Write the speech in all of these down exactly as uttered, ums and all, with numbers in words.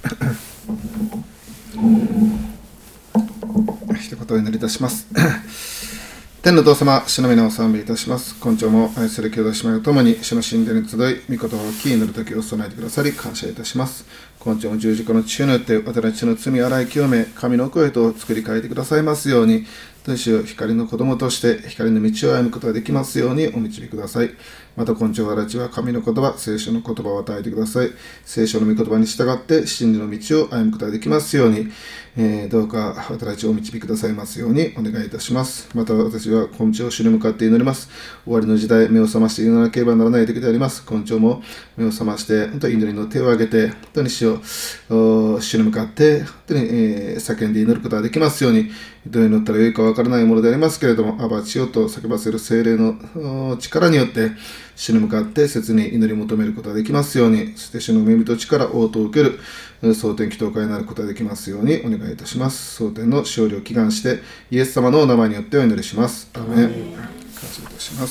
一言お祈りいたします。天の父様、主の皆を賛美いたします。今朝も愛する兄弟姉妹と共に主の神殿に集い、御言葉を聞き祈る時を備えてくださり感謝いたします。今朝も十字架の血によって私たちの罪を洗い清め、神の声と作り変えてくださいますように、主よ、光の子供として光の道を歩むことができますようにお導きください。また今朝私たちは神の言葉、聖書の言葉を与えてください。聖書の御言葉に従って真理の道を歩むことができますように、えー、どうか私たちをお導きくださいますようにお願いいたします。また私は今朝主に向かって祈ります。終わりの時代、目を覚まして祈らなければならない時であります。今朝も目を覚まして本当に祈りの手を挙げて、本当に主を主に向かって本当に、えー、叫んで祈ることができますように、どう祈ったらよいかわからないものでありますけれども、アバチよと叫ばせる聖霊の力によって主に向かって切に祈り求めることができますように、そして主の恵みと力を応答を受ける蒼天祈祷会になることができますようにお願いいたします。蒼天の勝利を祈願してイエス様のお名前によってお祈りします。アーメン。感謝いたします。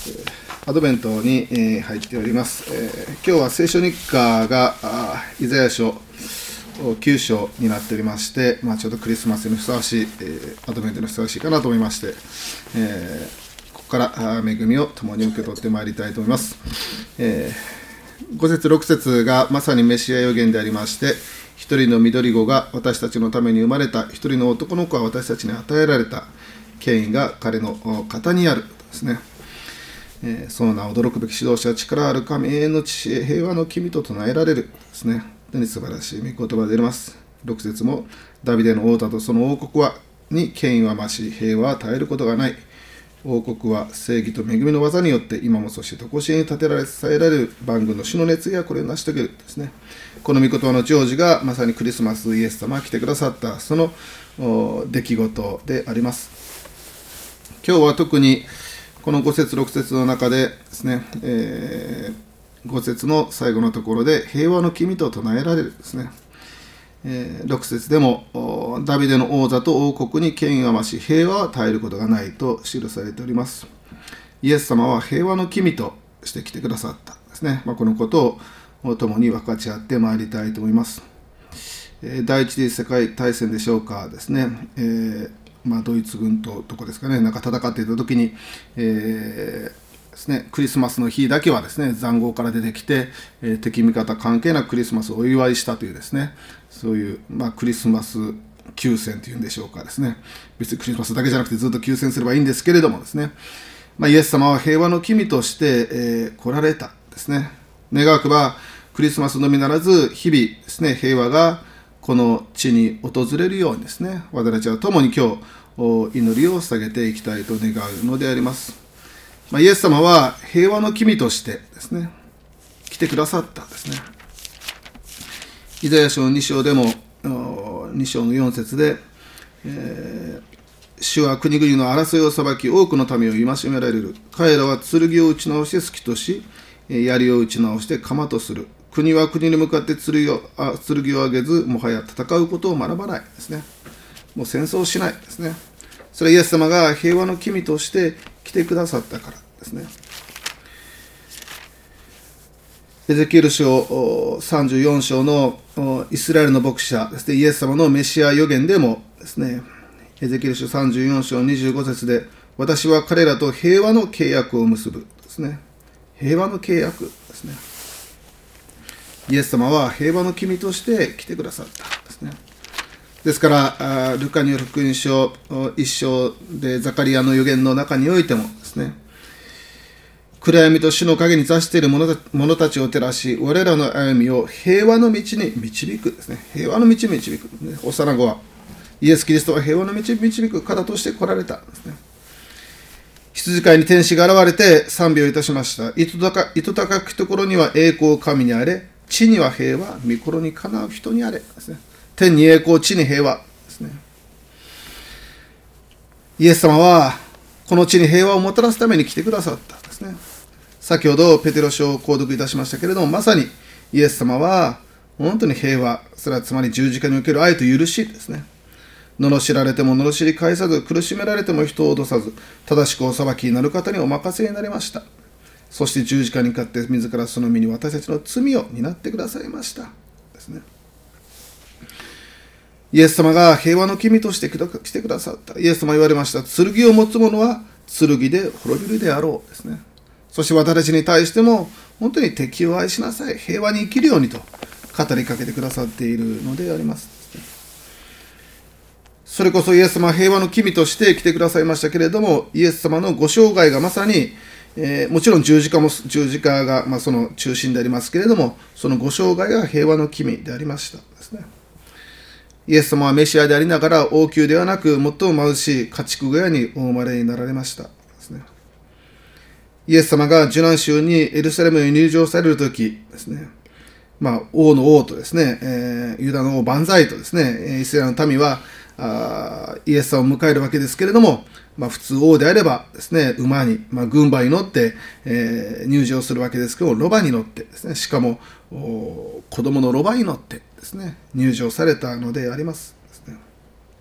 アドベントに入っております。今日は聖書日課がイザヤ書きゅう章になっておりまして、まあ、ちょうどクリスマスにふさわしい、えー、アドベントにふさわしいかなと思いまして、えー、ここから恵みを共に受け取ってまいりたいと思います。えー、ご節ろく節がまさにメシア予言でありまして、一人の緑子が私たちのために生まれた、一人の男の子は私たちに与えられた、権威が彼の肩にあるですね。えー、その名驚くべき指導者、力ある神、永遠の父、平和の君と唱えられるですね。本当に素晴らしい御言葉であります。ろく節も、ダビデの王だとその王国はに権威は増し、平和は絶えることがない。王国は正義と恵みの技によって今もそして常しえに立てられ支えられる万軍の主の熱意はこれを成し遂げるですね。この御言葉の成就がまさにクリスマスイエス様が来てくださったその出来事であります。今日は特にこのご節ろく節の中でですね、えーご節の最後のところで平和の君と唱えられるですね。えー、ろく節でもダビデの王座と王国に権威が増し平和は絶えることがないと記されております。イエス様は平和の君として来てくださったですね。まあ、このことを共に分かち合ってまいりたいと思います。えー、第一次世界大戦でしょうかですね。えーまあ、ドイツ軍とどこですかね、なんか戦っていた時に、えーですね、クリスマスの日だけはですね、塹壕から出てきて、えー、敵味方関係なくクリスマスをお祝いしたというですね、そういう、まあ、クリスマス休戦というんでしょうかですね。別にクリスマスだけじゃなくてずっと休戦すればいいんですけれどもですね、まあ、イエス様は平和の君として、えー、来られたですね。願わくばクリスマスのみならず日々ですね、平和がこの地に訪れるようにですね、私たちは共に今日祈りを捧げていきたいと願うのであります。まあ、イエス様は平和の君としてですね、来てくださったですね。イザヤ書に章でもに章のよん節で、えー、主は国々の争いを裁き多くの民を戒められる。彼らは剣を打ち直して好きとし、槍を打ち直して鎌とする。国は国に向かって剣を、あ、剣を上げず、もはや戦うことを学ばないですね。もう戦争しないですね。それはイエス様が平和の君として来てくださったからですね。エゼキエル書さんじゅうよん章のイスラエルの牧者ですね、イエス様のメシア予言でもですね、エゼキエル書さんじゅうよん章にじゅうご節で、私は彼らと平和の契約を結ぶですね。平和の契約ですね。イエス様は平和の君として来てくださったですね。ですから、ルカによる福音書いっ章でザカリアの預言の中においてもですね、暗闇と死の影に座している者たちを照らし、我らの歩みを平和の道に導くですね。平和の道に導く。幼子は、イエス・キリストは平和の道に導く方として来られたんですね。羊飼いに天使が現れて賛美をいたしました。糸高きところには栄光神にあれ、地には平和、御心にかなう人にあれですね。天に栄光、地に平和ですね。イエス様はこの地に平和をもたらすために来てくださったんですね。先ほどペテロ書を購読いたしましたけれども、まさにイエス様は本当に平和、それはつまり十字架における愛と許しですね。罵られても罵り返さず、苦しめられても人を脅さず、正しくお裁きになる方にお任せになりました。そして十字架にかかって自らその身に私たちの罪を担ってくださいましたでですね。イエス様が平和の君として来てくださった。イエス様言われました。剣を持つ者は剣で滅びるであろうですね。そして私たちに対しても本当に敵を愛しなさい、平和に生きるようにと語りかけてくださっているのであります。それこそイエス様は平和の君として来てくださいましたけれども、イエス様のご生涯がまさに、えー、もちろん十字架も十字架が、まあ、その中心でありますけれども、そのご生涯が平和の君でありましたですね。イエス様はメシアでありながら王宮ではなく最も貧しい家畜小屋にお生まれになられましたですね。イエス様が受難週にエルサレムに入場されるときですね、まあ、王の王とですね、えー、ユダの王万歳とですね、イスラエルの民はあイエス様を迎えるわけですけれども、まあ、普通王であればですね、馬に、まあ、軍馬に乗って、えー、入場するわけですけど、ロバに乗ってですね、しかも子供のロバに乗ってですね、入場されたのでありますですね。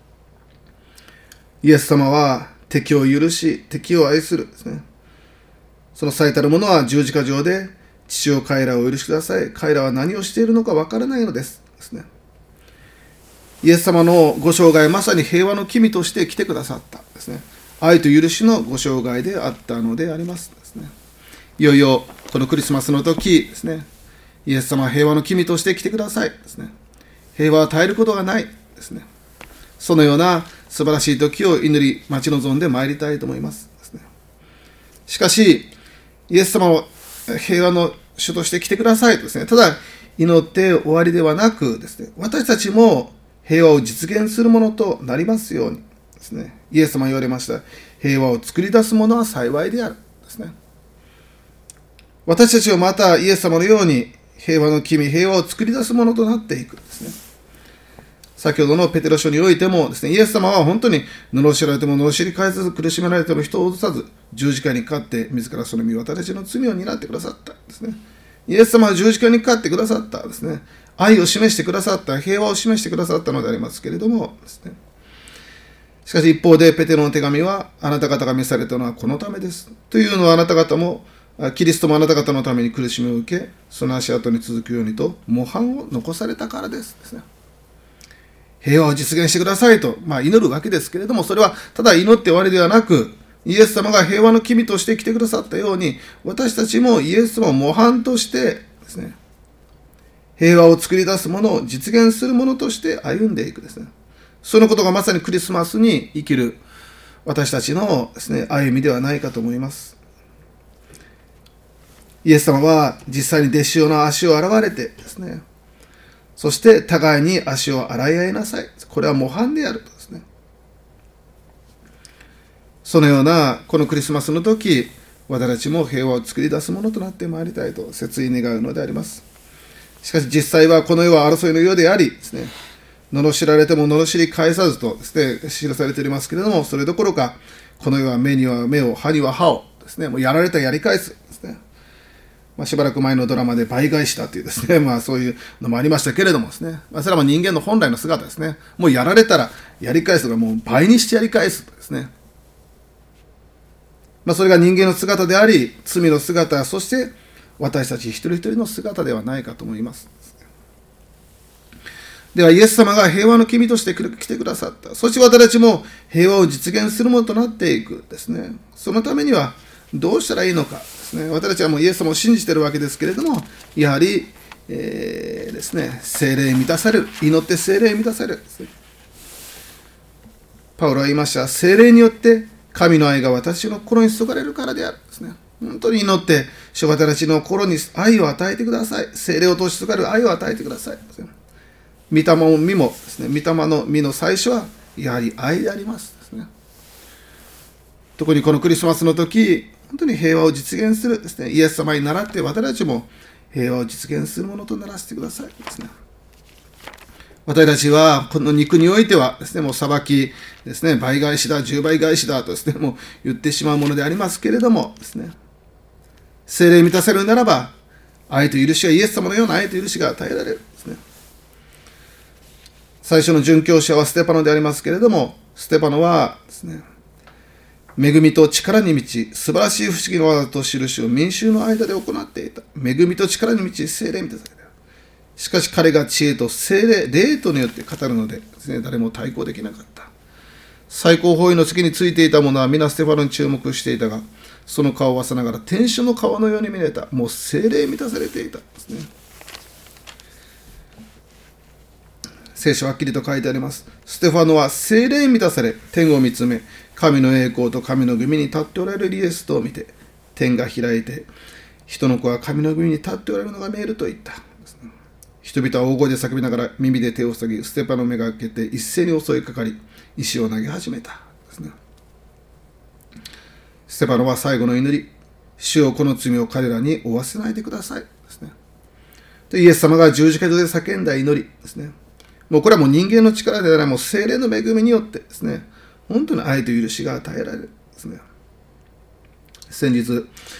イエス様は敵を許し、敵を愛するですね。その最たるものは十字架上で、父よ彼らを許しください。彼らは何をしているのかわからないのですですね。イエス様のご生涯、まさに平和の君として来てくださったですね。愛と許しのご生涯であったのでありますですね。いよいよこのクリスマスの時ですね、イエス様は平和の君として来てくださいですね。平和は絶えることがないですね。そのような素晴らしい時を祈り待ち望んでまいりたいと思いますですね。しかしイエス様は平和の主として来てくださいとですね、ただ祈って終わりではなくですね、私たちも平和を実現するものとなりますようにですね。イエス様は言われました。平和を作り出すものは幸いであるですね。私たちはまたイエス様のように平和の君、平和を作り出すものとなっていくですね。先ほどのペテロ書においてもですね、イエス様は本当に罵られても罵り返さず、苦しめられても人を脅さず、十字架にかかって自らその身私たちの罪を担ってくださったですね。イエス様は十字架にかかってくださったですね。愛を示してくださった、平和を示してくださったのでありますけれどもですね。しかし一方でペテロの手紙は、あなた方が召されたのはこのためです。というのはあなた方も、キリストもあなた方のために苦しみを受け、その足跡に続くようにと模範を残されたからですですね。平和を実現してくださいと、まあ、祈るわけですけれども、それはただ祈って終わりではなく、イエス様が平和の君として来てくださったように、私たちもイエス様を模範としてですね、平和を作り出すものを実現するものとして歩んでいくですね。そのことがまさにクリスマスに生きる私たちのですね、歩みではないかと思います。イエス様は実際に弟子用の足を洗われてですね、そして互いに足を洗い合いなさい。これは模範であるとですね。そのようなこのクリスマスの時、私たちも平和を作り出すものとなってまいりたいと切に願うのであります。しかし実際はこの世は争いの世でありですね、罵られても罵り返さずとですね、記されておりますけれども、それどころか、この世は目には目を、歯には歯をですね、もうやられたやり返すですね。まあ、しばらく前のドラマで倍返しだというですね、まあそういうのもありましたけれどもですね、まあ、それは人間の本来の姿ですね。もうやられたらやり返すがもう倍にしてやり返すとですね。まあそれが人間の姿であり、罪の姿、そして私たち一人一人の姿ではないかと思います。ではイエス様が平和の君として来てくださった。そして私たちも平和を実現するものとなっていくですね。そのためにはどうしたらいいのかですね。私たちはもうイエス様を信じているわけですけれども、やはり、えー、ですね、聖霊満たされる。祈って聖霊満たされるですね。パウロは言いました。聖霊によって神の愛が私の心に注がれるからであるですね。本当に祈って、主が私たちの心に愛を与えてください。聖霊を通し注がれる愛を与えてくださいですね。御霊の実もですね、御霊の実の最初はやはり愛でありますですね。特にこのクリスマスの時、本当に平和を実現するですね、イエス様に倣って私たちも平和を実現するものとならせてくださいですね。私たちはこの肉においてはですね、もう裁きですね、倍返しだ、十倍返しだとですね、もう言ってしまうものでありますけれどもですね、聖霊満たせるならば、愛と許しが、イエス様のような愛と許しが与えられるですね。最初の殉教者はステパノでありますけれども、ステパノはですね、恵みと力に満ち、素晴らしい不思議の技と印を民衆の間で行っていた。恵みと力に満ち、聖霊に満たされた。 しかし彼が知恵と聖霊、霊とによって語るのでですね、誰も対抗できなかった。最高法院の次についていた者は皆ステファノに注目していたが、その顔を合わせながら天使の顔のように見えた。もう聖霊満たされていたですね。聖書ははっきりと書いてあります。ステファノは聖霊に満たされ、天を見つめ、神の栄光と神の御身に立っておられるイエスとを見て、天が開いて、人の子は神の御身に立っておられるのが見えると言った。人々は大声で叫びながら耳で手を塞ぎ、ステファノをめがけて一斉に襲いかかり、石を投げ始めたですね。ステファノは最後の祈り、主よこの罪を彼らに負わせないでくださいですね。でイエス様が十字架上で叫んだ祈りですね。もうこれはもう人間の力ではない、もう聖霊の恵みによってですね、本当に愛と許しが与えられるですね。先日、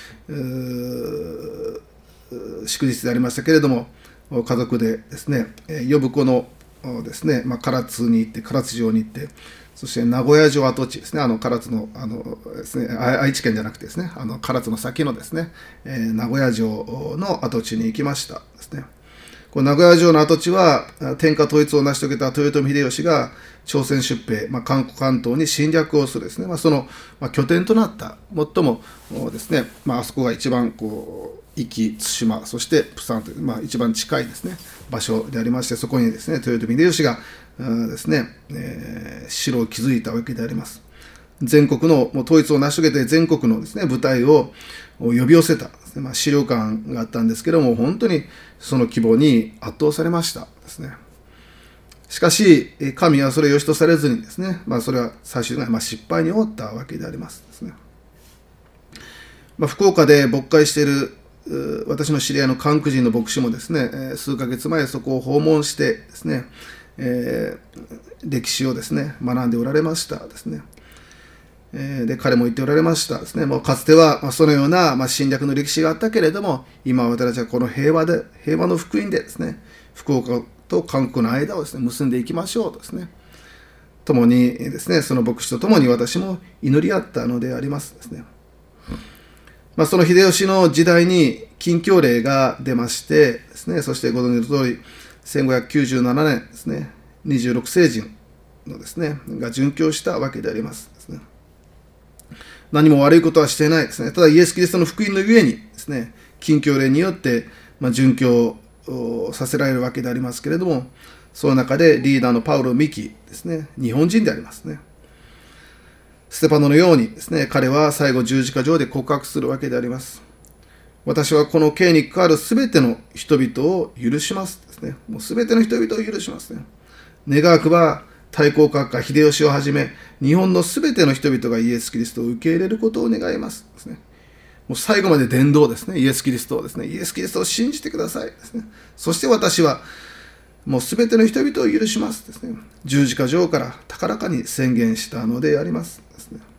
祝日でありましたけれども、家族でですね、呼子のですね、まあ、唐津に行って、唐津城に行って、そして名古屋城跡地ですね、あの唐津の、あのですね、愛知県じゃなくてですね、あの唐津の先のですね、えー、名古屋城の跡地に行きましたですね。この名古屋城の跡地は、天下統一を成し遂げた豊臣秀吉が朝鮮出兵、まあ、関関東に侵略をするですね、まあ、その、まあ、拠点となった、最もですね、まあ、あそこが一番こう、壱岐、対馬、そして釜山という、まあ、一番近いですね、場所でありまして、そこにですね、豊臣秀吉がですね、えー、城を築いたわけであります。全国のもう統一を成し遂げて、全国のですね、部隊を呼び寄せた、まあ、資料館があったんですけども、本当にその規模に圧倒されましたですね。しかし、神はそれを良しとされずにですね、まあ、それは最終的にはまあ失敗に終わったわけでありますですね。まあ、福岡で牧会している私の知り合いの韓国人の牧師もですね、数ヶ月前そこを訪問してですね、えー、歴史をですね、学んでおられましたですね。で彼も言っておられましたですね。もうかつてはそのような、まあ、侵略の歴史があったけれども、今私たちはこの平和で平和の福音でですね、福岡と韓国の間をですね結んでいきましょうとですね、共にですね、その牧師と共に私も祈り合ったのでありますですね。まあ、その秀吉の時代に禁教令が出ましてですね、そしてご存知の通りせんごひゃくきゅうじゅうななねんですね、にじゅうろく聖人のですねが殉教したわけでありますですね。何も悪いことはしていないですね。ただイエス・キリストの福音のゆえにですね、禁教令によって、まあ、殉教させられるわけでありますけれども、その中でリーダーのパウロ・ミキですね、日本人でありますね。ステパノのようにですね、彼は最後十字架上で告白するわけであります。私はこの刑に関わるすべての人々を許しますですね。もうすべての人々を許しますね。願わくば太閤閣下秀吉をはじめ日本のすべての人々がイエス・キリストを受け入れることを願いますですね。もう最後まで伝道ですね。イエス・キリストをですね、イエス・キリストを信じてくださいですね。そして私はもうすべての人々を許しますですね。十字架上から高らかに宣言したのでありますですね。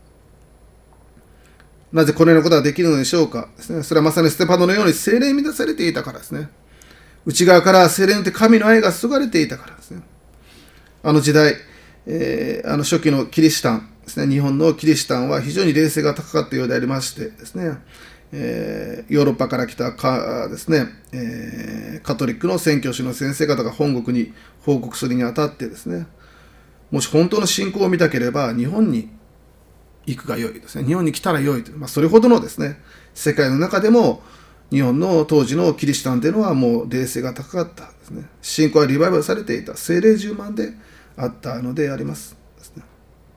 なぜこのようなことができるのでしょうかですね。それはまさにステパノのように聖霊に満たされていたからですね。内側から聖霊によって神の愛が注がれていたからですね。あの時代、えー、あの初期のキリシタンですね、日本のキリシタンは非常に霊性が高かったようでありましてですね、えー、ヨーロッパから来たかですね、えー、カトリックの宣教師の先生方が本国に報告するにあたってですね、もし本当の信仰を見たければ日本に行くが良いですね、日本に来たら良いという、まあ、それほどのですね、世界の中でも日本の当時のキリシタンというのはもう霊性が高かったですね。信仰はリバイバルされていた、聖霊充満であったのでありますですね。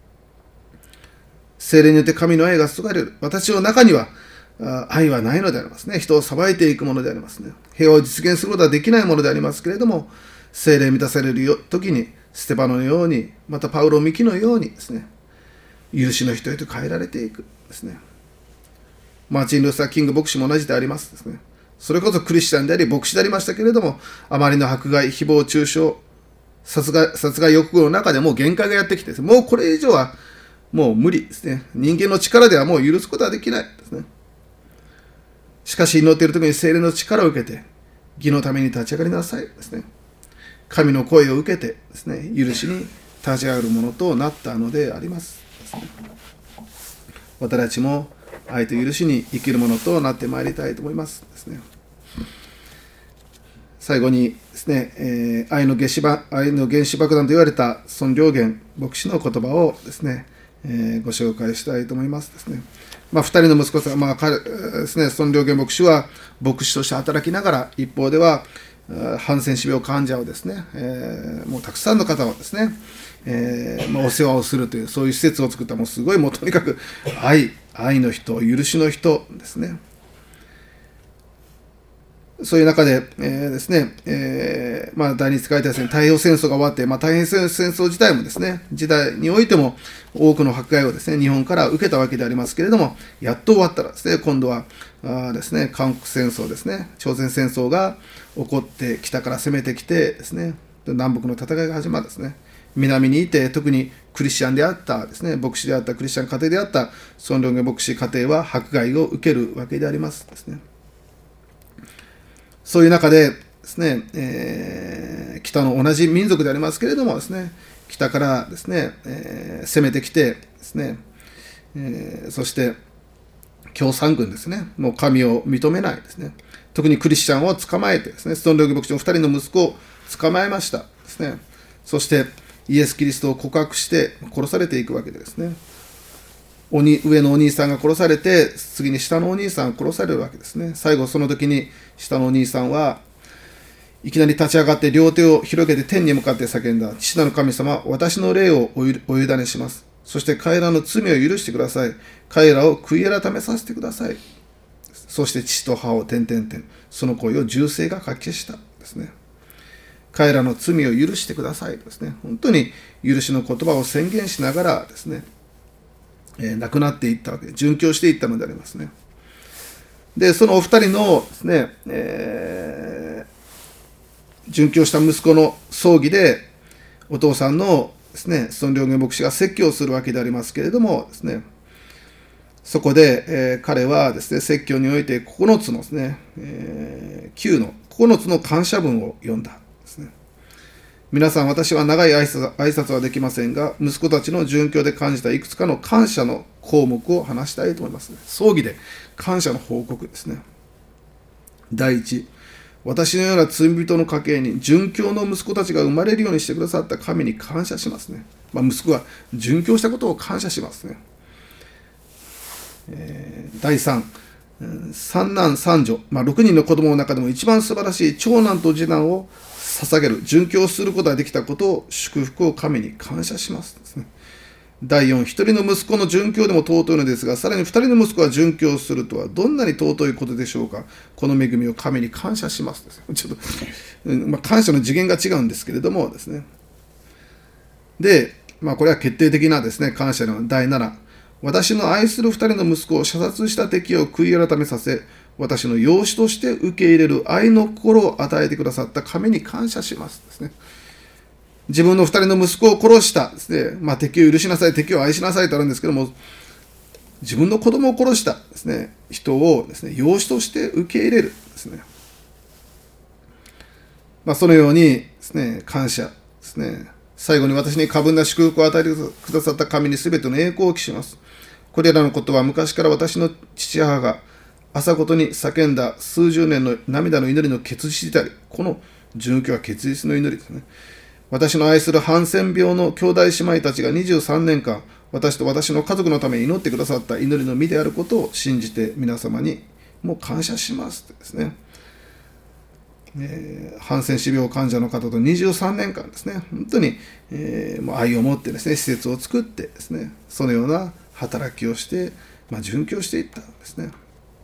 聖霊によって神の愛が注がれる。私の中には愛はないのでありますね。人を裁いていくものでありますね。平和を実現することはできないものでありますけれども、聖霊満たされる時にステパノのように、またパウロ・ミキのようにですね、許しの人へと変えられていくですね。マーチン・ルーサー・キング牧師も同じでありますですね。それこそクリスチャンであり牧師でありましたけれども、あまりの迫害、誹謗中傷、殺害、殺害欲望の中でもう限界がやってきて、もうこれ以上はもう無理ですね。人間の力ではもう許すことはできないですね。しかし祈っている時に聖霊の力を受けて、義のために立ち上がりなさいですね。神の声を受けてですね、許しに立ち上がるものとなったのでありますですね。私たちも愛と許しに生きるものとなってまいりたいと思いますですね。 最後にですね、えー、愛の原子ば愛の原子爆弾と言われた孫良源牧師の言葉をですね、えー、ご紹介したいと思いますですね。まあ、ふたりの息子さん、まあ彼ですね、孫良源牧師は牧師として働きながら、一方ではハンセン氏病患者をですね、えー、もうたくさんの方をですね、えーまあ、お世話をするという、そういう施設を作った、もうすごい、もうとにかく愛、愛の人、許しの人ですね。そういう中で、えー、ですね、えーまあ、第二次世界大戦、太平洋戦争が終わって、まあ、太平洋戦争自体もですね、時代においても多くの迫害をですね、日本から受けたわけでありますけれども、やっと終わったらですね、今度はあですね、韓国戦争ですね、朝鮮戦争が起こって、北から攻めてきてですね、南北の戦いが始まるんですね。南にいて、特にクリスチャンであったですね、牧師であった、クリスチャン家庭であった孫良源牧師家庭は迫害を受けるわけでありますですね。そういう中でですね、えー、北の同じ民族でありますけれどもですね、北からですね、えー、攻めてきてですね、えー、そして共産軍ですね、もう神を認めないですね、特にクリスチャンを捕まえてですね、孫良源牧師のふたりの息子を捕まえましたですね。そしてイエス・キリストを告白して殺されていくわけでですね、おに上のお兄さんが殺されて、次に下のお兄さんが殺されるわけですね。最後その時に下のお兄さんはいきなり立ち上がって両手を広げて天に向かって叫んだ。父なる神様、私の霊をお委ねします。そして彼らの罪を許してください。彼らを悔い改めさせてください。そして父と母を点々点、その声を銃声がかき消したですね。彼らの罪を許してくださいですね。本当に許しの言葉を宣言しながらですね、えー、亡くなっていったわけで、殉教していったのでありますね。で、そのお二人のですね、えー、殉教した息子の葬儀で、お父さんのですね、孫良源牧師が説教をするわけでありますけれどもですね、そこで、えー、彼はですね、説教においてここのつのですね、えー、きゅうのここのつの感謝文を読んだですね。皆さん、私は長い挨拶、挨拶はできませんが、息子たちの殉教で感じたいくつかの感謝の項目を話したいと思います、ね。葬儀で感謝の報告ですね。第一、私のような罪人の家系に殉教の息子たちが生まれるようにしてくださった神に感謝しますね。まあ、息子は殉教したことを感謝しますね。えー、第三、三男三女、まあ、ろくにんの子供の中でも一番素晴らしい長男と次男を捧げる、殉教することができたことを、祝福を神に感謝しますですね。だいよん、一人の息子の殉教でも尊いのですが、さらに二人の息子が殉教するとはどんなに尊いことでしょうか。この恵みを神に感謝しますです。ちょっと、まあ、感謝の次元が違うんですけれどもですね。で、まあ、これは決定的なですね、感謝のだいなな、私の愛する二人の息子を射殺した敵を悔い改めさせ、私の養子として受け入れる愛の心を与えてくださった神に感謝しますですね。自分の二人の息子を殺したですね、まあ、敵を許しなさい、敵を愛しなさいとあるんですけども、自分の子供を殺したですね、人をですね、養子として受け入れるですね。まあ、そのようにですね、感謝ですね。最後に私に過分な祝福を与えてくださった神に全ての栄光を期します。これらのことは昔から私の父母が朝ごとに叫んだ数十年の涙の祈りの結実であり、この殉教は結実の祈りですね。私の愛するハンセン病の兄弟姉妹たちがにじゅうさんねんかん、私と私の家族のために祈ってくださった祈りの実であることを信じて皆様にもう感謝しますですね。えー、ハンセン氏病患者の方とにじゅうさんねんかんですね、本当に、えー、もう愛を持ってですね、施設を作ってですね、そのような働きをして、まあ、殉教していったんですね。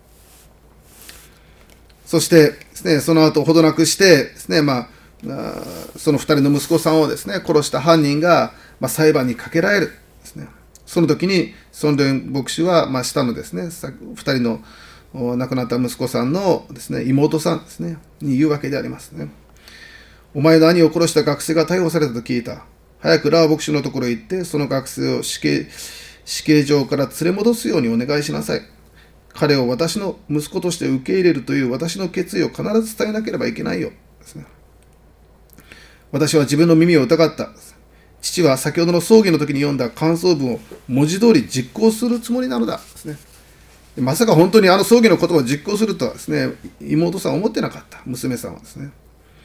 そしてですね、その後ほどなくしてですね、まあ、そのふたりの息子さんをですね、殺した犯人が、まあ、裁判にかけられるですね。その時に孫良源牧師は、まあ、下のですね、ふたりの亡くなった息子さんのですね、妹さんですね、に言うわけでありますね。お前の兄を殺した学生が逮捕されたと聞いた。早くラー牧師のところへ行って、その学生を死刑、死刑場から連れ戻すようにお願いしなさい。彼を私の息子として受け入れるという私の決意を必ず伝えなければいけないよですね。私は自分の耳を疑った。父は先ほどの葬儀の時に読んだ感想文を文字通り実行するつもりなのだですね。まさか本当にあの葬儀の言葉を実行するとはですね、妹さんは思ってなかった、娘さんはですね。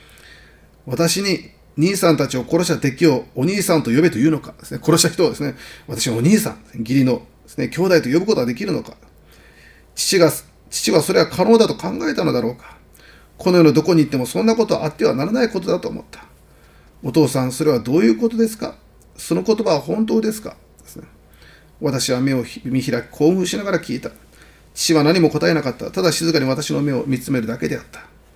私に兄さんたちを殺した敵をお兄さんと呼べというのかですね。殺した人をですね、私はお兄さん、義理のですね、兄弟と呼ぶことはできるのか。父が、父はそれは可能だと考えたのだろうか。この世のどこに行ってもそんなことはあってはならないことだと思った。お父さん、それはどういうことですか？その言葉は本当ですか？ですね。私は目を見開き興奮しながら聞いた。父は何も答えなかった。ただ静かに私の目を見つめるだけであった。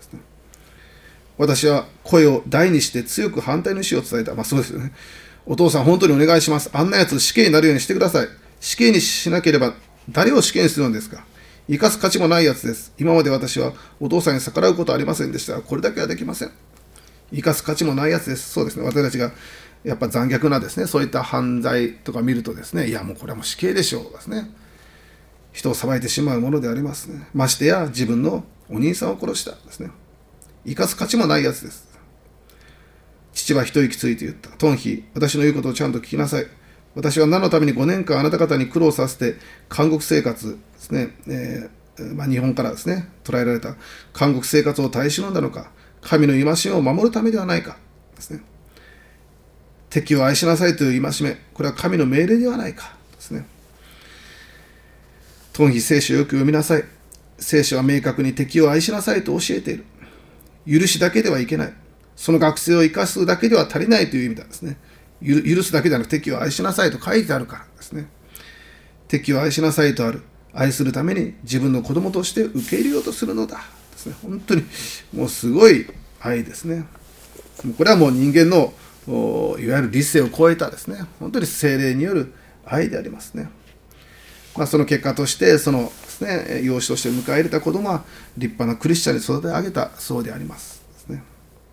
私は声を大にして強く反対の意思を伝えた。まあそうですよね。お父さん、本当にお願いします。あんなやつ死刑になるようにしてください。死刑にしなければ誰を死刑にするのですか？生かす価値もないやつです。今まで私はお父さんに逆らうことはありませんでしたが、これだけはできません。生かす価値もないやつです。そうですね。私たちがやっぱ残虐なですね、そういった犯罪とか見るとですね、いやもうこれはもう死刑でしょうですね。人を裁いてしまうものでありますね。ましてや自分のお兄さんを殺したですね。生かす価値もないやつです。父は一息ついて言った。トンヒ、私の言うことをちゃんと聞きなさい。私は何のためにごねんかんあなた方に苦労させて、監獄生活ですね、えーまあ、日本からですね、捕らえられた監獄生活を耐え忍んだのか、神の戒めを守るためではないかですね。敵を愛しなさいという戒め、これは神の命令ではないかですね。トンヒ、聖書をよく読みなさい。聖書は明確に敵を愛しなさいと教えている。許しだけではいけない。その学生を生かすだけでは足りないという意味なんですね。許すだけではなく敵を愛しなさいと書いてあるからですね。敵を愛しなさいとある。愛するために自分の子供として受け入れようとするのだですね。本当にもうすごい愛ですね。これはもう人間のいわゆる理性を超えたですね、本当に聖霊による愛でありますね。まあ、その結果としてそのですね、養子として迎え入れた子供は立派なクリスチャンに育て上げたそうでありますですね。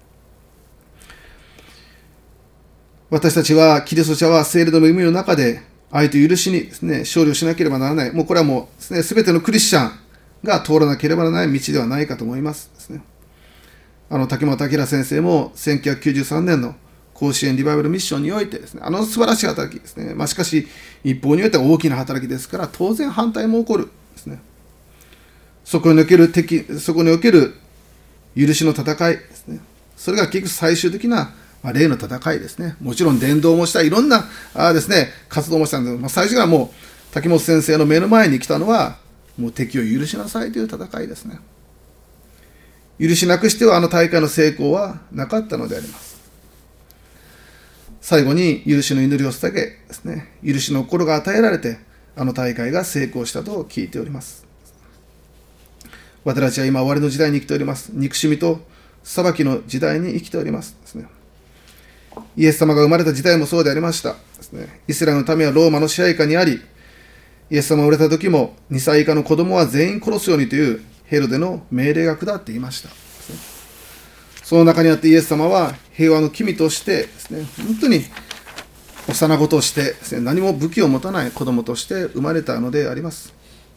私たちはキリスト者は聖霊の恵みの中で愛と許しにですね、勝利をしなければならない。もうこれはもうですね、すべてのクリスチャンが通らなければならない道ではないかと思いますですね。あの竹本明先生もせんきゅうひゃくきゅうじゅうさんねんの甲子園リバイバルミッションにおいてですね、あの素晴らしい働きですね。まあ、しかし一方においては大きな働きですから、当然反対も起こるですね。そこにおける敵、そこにおける許しの戦いですね。それが結局最終的なまあ、霊の戦いですね。もちろん伝道もしたいろんなあですね、活動もしたんですけど、まあ、最初からもう滝本先生の目の前に来たのはもう敵を許しなさいという戦いですね。許しなくしてはあの大会の成功はなかったのであります。最後に許しの祈りを捧げですね、許しの心が与えられてあの大会が成功したと聞いております。私たちは今終わりの時代に生きております。憎しみと裁きの時代に生きておりますですね。イエス様が生まれた時代もそうでありましたですね。イスラエルの民はローマの支配下にあり、イエス様が生まれた時もにさい以下の子供は全員殺すようにというヘロデの命令が下っていました。その中にあってイエス様は平和の君としてですね、本当に幼子としてですね、何も武器を持たない子供として生まれたのであります。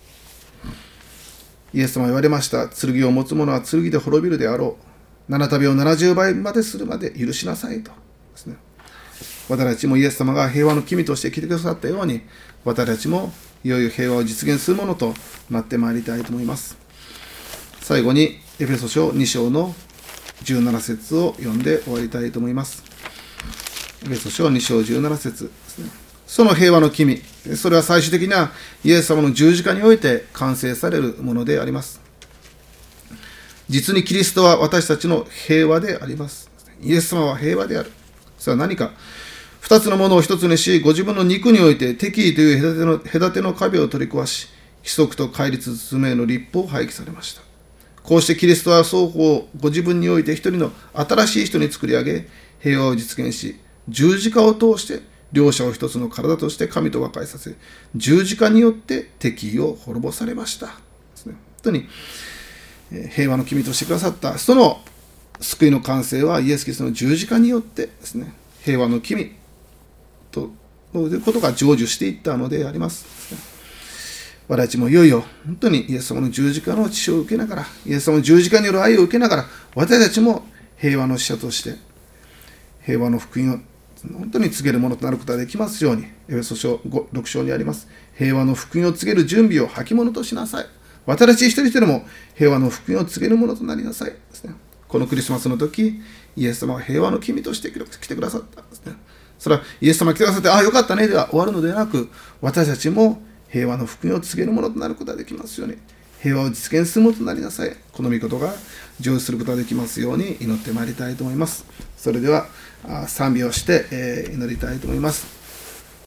イエス様は言われました。剣を持つ者は剣で滅びるであろう。七度をななじゅうばいまでするまで許しなさいとですね。私たちもイエス様が平和の君として来てくださったように、私たちもいよいよ平和を実現するものとなってまいりたいと思います。最後にエペソ書に章のじゅうなな節を読んで終わりたいと思います。エペソ書に章じゅうなな節ですね。その平和の君、それは最終的なイエス様の十字架において完成されるものであります。実にキリストは私たちの平和であります。イエス様は平和である。それは何か、二つのものを一つにし、ご自分の肉において敵意という隔ての、隔ての壁を取り壊し、規則と戒律包めの立法を廃棄されました。こうしてキリストは双方をご自分において一人の新しい人に作り上げ、平和を実現し、十字架を通して両者を一つの体として神と和解させ、十字架によって敵意を滅ぼされました。ですね、本当に平和の君としてくださったその救いの完成はイエス・キリストの十字架によってですね、平和の君ということが成就していったのであります。私たちもいよいよ本当にイエス様の十字架の血を受けながら、イエス様の十字架による愛を受けながら、私たちも平和の使者として平和の福音を本当に告げるものとなることができますように、エペソ書ろく章にあります平和の福音を告げる準備を履物としなさい。私たち一人一人も平和の福音を告げるものとなりなさいですね。このクリスマスの時、 イエス様は平和の君として来てくださったんですね。それはイエス様が来てくださって、ああよかったねでは終わるのではなく、私たちも平和の福音を告げるものとなることができますように、平和を実現するものとなりなさい。この御事が成就することができますように祈ってまいりたいと思います。それでは賛美をして、えー、祈りたいと思います。